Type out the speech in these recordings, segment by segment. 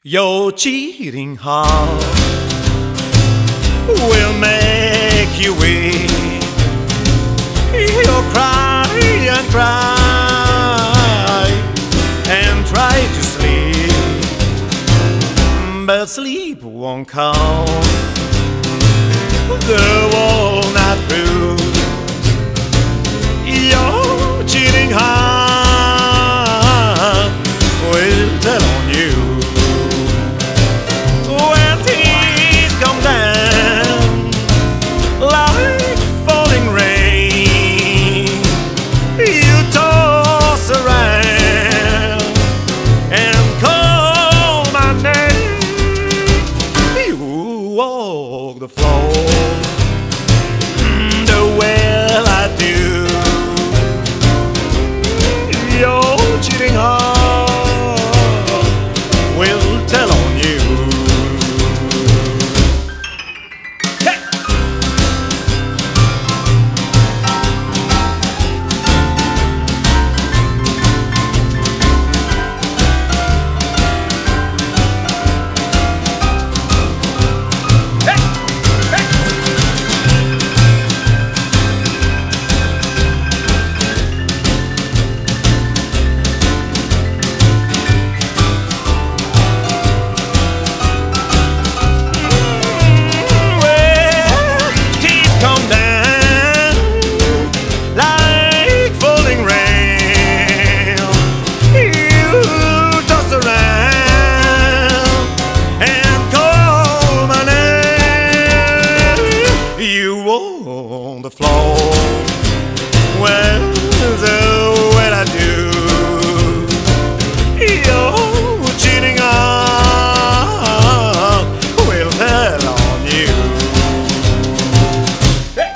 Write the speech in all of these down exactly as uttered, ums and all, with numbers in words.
Your cheating heart will make you weak. You'll cry and cry and try to sleep, but sleep won't come. The walnut through your cheating heart will tell on you. When tears come down like falling rain, you toss around and call my name. You walk the floor the way I do. Your cheating heart will tell on you. Hey! On the floor, well, the way I do, you're cheating on, will tell on you. Hey!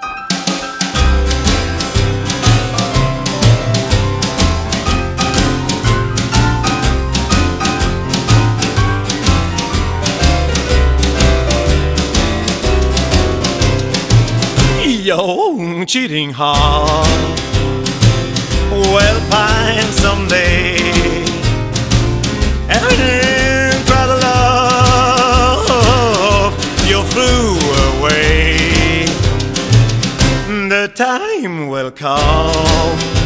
Your cheating heart will pine someday and try to love you threw away. The time will come